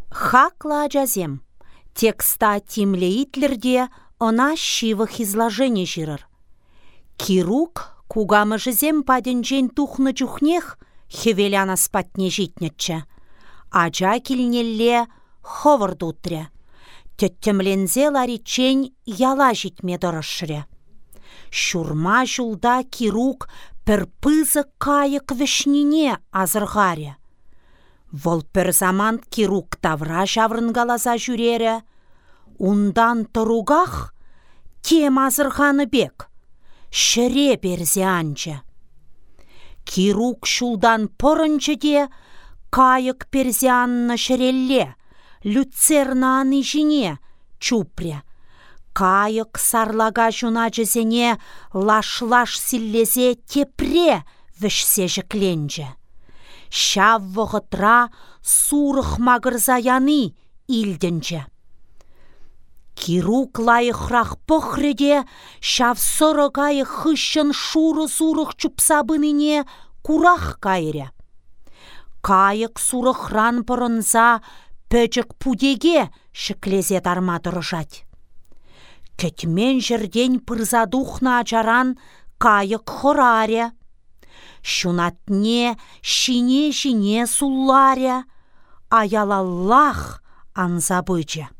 Хакла ажазем. Текста Тимле Итлерде она шивых изложений жирыр. Кирук кугамы жезем паденжен тухны чухнех хевеляна спатне житнетче. Ажа килнелле ховырд утре. Теттемлензе ларичень яла житме дорышшыре. Шурма жулда кирук пірпызы кайык вешнине азырғаре. Вол пір заман кирук тавра жаврынгалаза жүрере. Ундан тұруғақ тем азырғаны бек. Шыре берзе анчы. Кирук шулдан порынчы де кайык перзе анны шырелле. Люцерна аны жіне чупре. Кайык сарлага жуна жезене лаш-лаш силлезе тепре вішсе жікленже. Шав вғытра сурых мағырзаяны илденже. Кирук лайықрақ пөхреде шав сырығайы хыщын шуры сурых чупсабыныне курах кайре. Кайык сурықран бұрынза пөчік пудеге шіклезе дарма дұрыжать. Кетмен жерден пырзадухна ажаран кайык хораре. Шунатне шине-шине сулларе. Аялаллах анзабычы.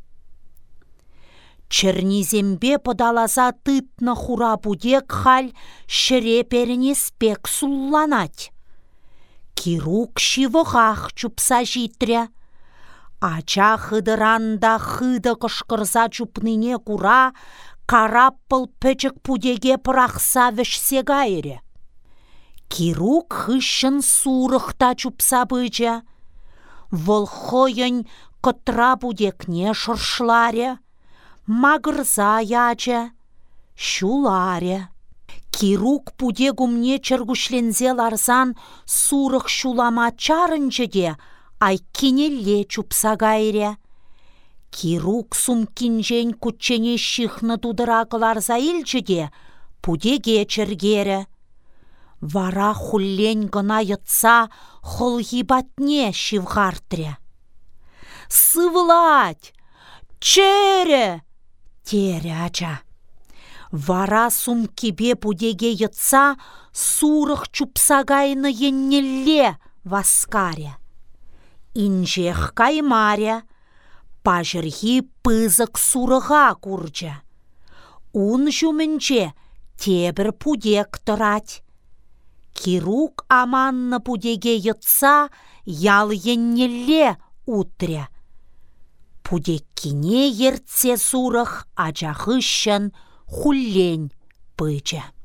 Чернизембе подалаза тытны хура будек халь шыре періне спек сулланать. Кирук шивығақ чупса житре. Ача хыдыранда хыды кышкырза чупныне кура, караппыл пөчік пудеге пырақса вішсе гайре. Кирук хыщын сурықта чупса быча. Вол хойын кытра пудекне шыршларе. Мағырза яча, шуларе. Кирук пудегумне чергушлензе ларзан сурық шулама чарынчы де, ай кенелле чупса гайре. Кирук сумкинжен кутчене шихны тудыракыларза илчі де, пудеге чергере. Вара хуллен гына йытса холгибатне шивғартре. Сывлать! Чере! Тере ача. Вара сумкебе пудеге йытса сурық чупсагайны еннелле васкаре. Инжех каймаре, пажырхи пызык сурыға курча. Ун жүмінче тебір пудек тұрать. Кирук аманны пудеге йытса ял еннелле утре. Пудеккине ертсе сурых ачахыщын хуллень пыча.